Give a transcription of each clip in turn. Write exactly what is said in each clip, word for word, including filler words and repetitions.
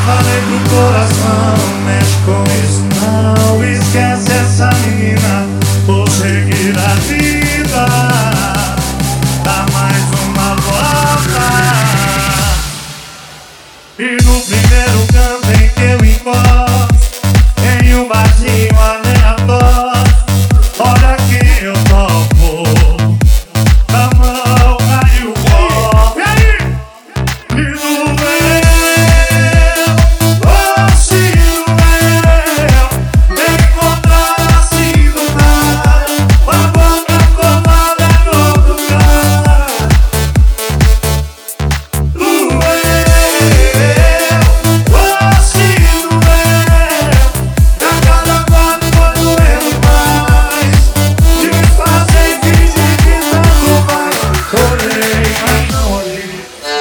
falei pro coração, mexe com isso não. Esquece essa menina, vou seguir a vida. Dá mais uma volta. E no primeiro canto em que eu encosto, em um barzinho aleatório, olha que eu topo. Da mão caiu o copo. E aí? E no meu, oh, se no meu encontrar assim do nada, a boca colada no outro lugar. No meu, oh, se no meu, a cada quatro foi doendo mais, de me fazer fingir que tanto faz. Olhei, mas não olhei.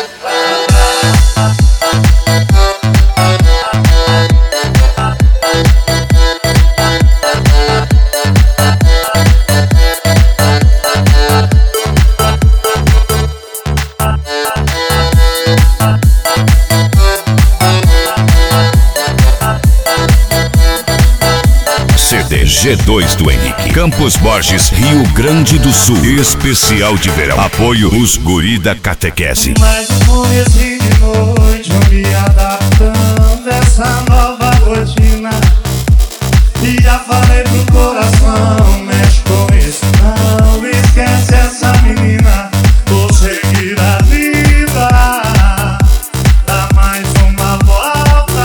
C D G dois do Henrique. Campos Borges, Rio Grande do Sul. Especial de verão. Apoio os guri da catequese. Mas comecei de noite, eu me adaptando a essa nova rotina. E já falei pro coração, mexe com isso não. Esquece essa menina, vou seguir a vida. Dá mais uma volta.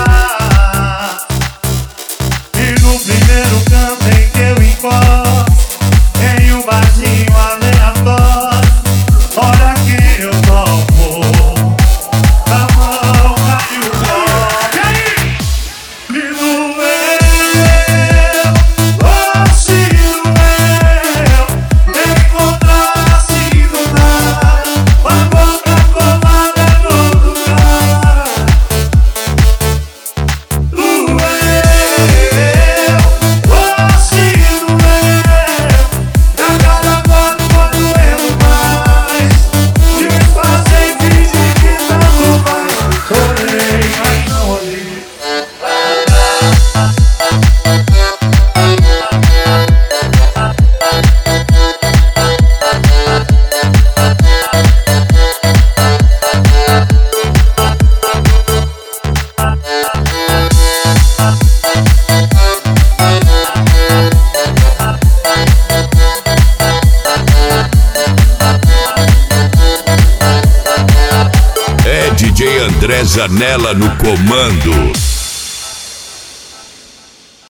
E no primeiro canto em que eu encosto, em um barzinho aleatório, olha que eu topo. Da mão caiu o copo. E aí? E no meu, oh, se no meu encontrar assim do nada, a boca colada no outro lugar. No meu, oh, se no meu, a cada quatro foi doendo mais, de me fazer fingir que tanto faz. Olhei, mas não olhei. É D J André Zanella no comando.